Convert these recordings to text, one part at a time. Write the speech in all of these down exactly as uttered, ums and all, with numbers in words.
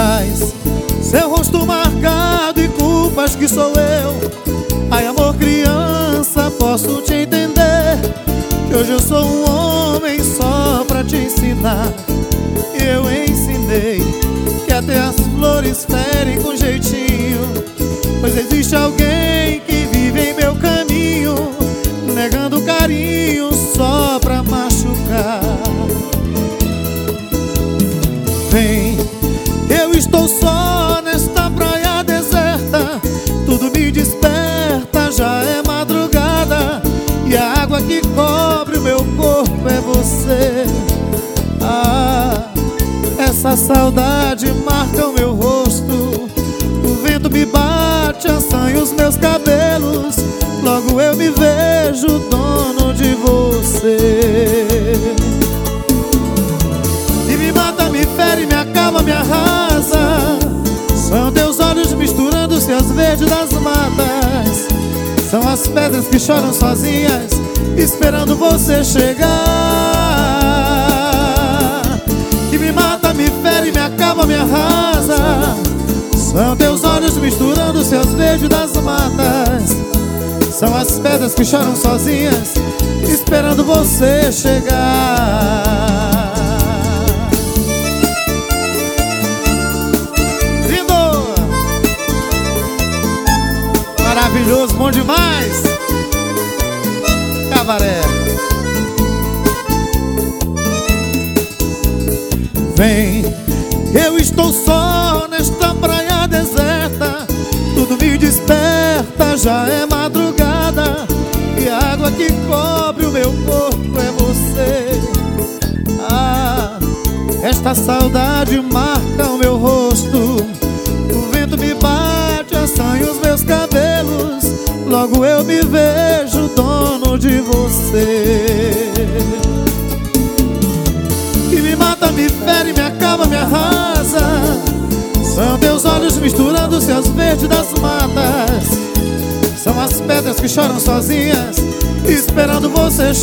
Traz seu rosto marcado e culpas que sou eu. Ai, amor, criança, posso te entender, que hoje eu sou um homem só pra te ensinar. Eu ensinei que até as flores ferem com jeitinho, pois existe alguém que vive em meu caminho, negando carinho só pra machucar. Vem, eu estou só nesta praia deserta, tudo me desperta, já é madrugada, e a água que cobre o meu corpo é você. Ah, essa saudade marca o meu rosto, o vento me bate, assanha os meus cabelos, logo eu me vejo dono de você. E me mata, me fere, me acaba, me arrasa, são teus olhos misturando-se aos verdes das matas, são as pedras que choram sozinhas, esperando você chegar. Que me mata, me fere, me acaba, me arrasa, são teus olhos misturando-se aos verdes das matas, são as pedras que choram sozinhas, esperando você chegar. Lindo! Maravilhoso, bom demais! Cabaré. Vem, eu estou só nesta praia deserta, tudo me desperta, já é madrugada, e a água que cobre o meu corpo é você. Ah, esta saudade marca o meu rosto, o vento me bate, assanha os meus cabelos, logo eu me vejo dono de você. Que me mata, me fere, me acaba, me arrasa, são teus olhos misturando-se aos verdes das matas, são as pedras que choram sozinhas, esperando você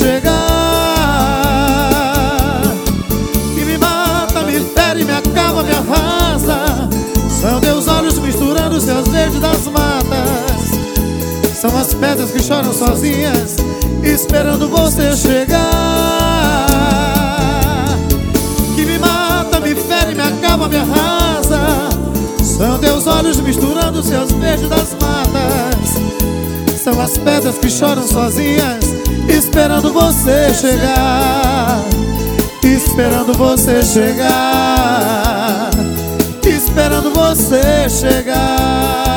chegar. Que me mata, me fere, me acaba, me arrasa, são teus olhos misturando-se aos verdes das matas, são as pedras que choram sozinhas, esperando você chegar. Que me mata, me fere, me acaba, me arrasa, são teus olhos misturando-se aos verdes das matas, são as pedras que choram sozinhas, esperando você chegar, esperando você chegar, esperando você chegar.